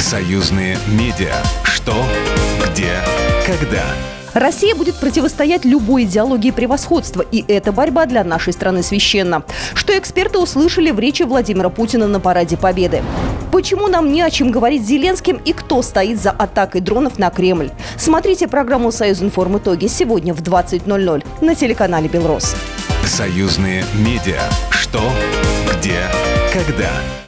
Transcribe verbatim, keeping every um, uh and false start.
Союзные медиа. Что, где, когда. Россия будет противостоять любой идеологии превосходства, и эта борьба для нашей страны священна. Что эксперты услышали в речи Владимира Путина на Параде Победы? Почему нам не о чем говорить с Зеленским и кто стоит за атакой дронов на Кремль? Смотрите программу «Союзинформ. Итоги» сегодня в двадцать ноль ноль на телеканале «Белрос». Союзные медиа. Что, где, когда.